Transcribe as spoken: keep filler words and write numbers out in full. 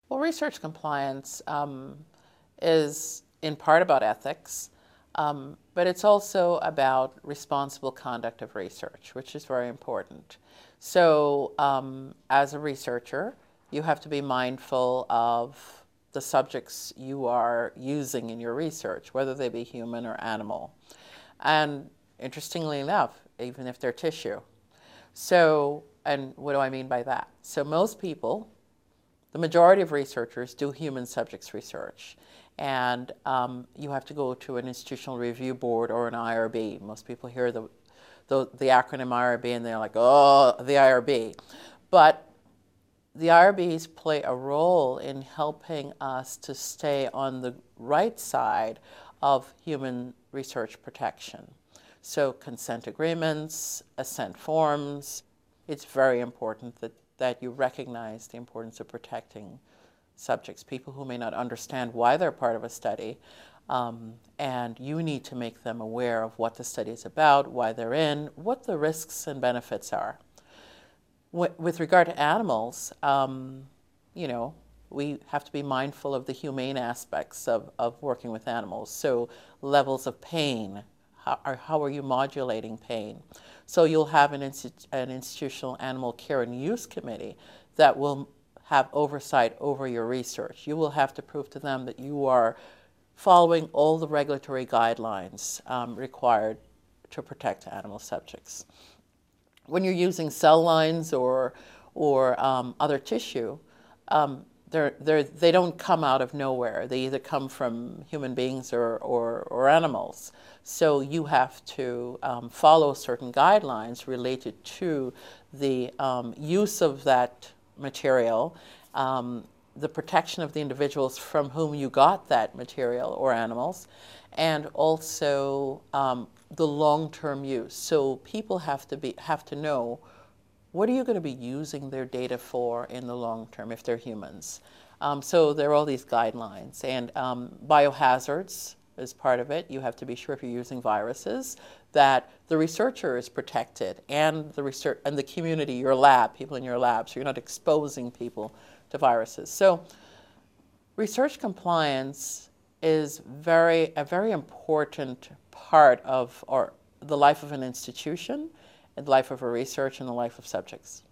Well, research compliance um, is in part about ethics, um, but it's also about responsible conduct of research, which is very important. So, um, as a researcher, you have to be mindful of the subjects you are using in your research, whether they be human or animal. And interestingly enough, even if they're tissue. So, and what do I mean by that? So most people, the majority of researchers, do human subjects research. And um, you have to go to an institutional review board or an I R B. Most people hear the, the, the acronym I R B and they're like, oh, the I R B. But the I R Bs play a role in helping us to stay on the right side of human research protection. So consent agreements, assent forms, it's very important that, that you recognize the importance of protecting subjects, people who may not understand why they're part of a study, um, and you need to make them aware of what the study is about, why they're in, what the risks and benefits are. With regard to animals, um, you know, we have to be mindful of the humane aspects of, of working with animals. So levels of pain, how are, how are you modulating pain? So you'll have an, insti an institutional animal care and use committee that will have oversight over your research. You will have to prove to them that you are following all the regulatory guidelines um, required to protect animal subjects. When you're using cell lines or, or um, other tissue, um, they're, they're, they don't come out of nowhere. They either come from human beings or, or, or animals. So you have to um, follow certain guidelines related to the um, use of that material, um, the protection of the individuals from whom you got that material or animals, and also um, the long-term use. So people have to be have to know, what are you going to be using their data for in the long term if they're humans? Um, so there are all these guidelines, and um, biohazards is part of it. You have to be sure if you're using viruses that the researcher is protected, and the research and the community, your lab, people in your lab, so you're not exposing people to viruses. So research compliance is very a very important part of or the life of an institution, and the life of a research, and the life of subjects.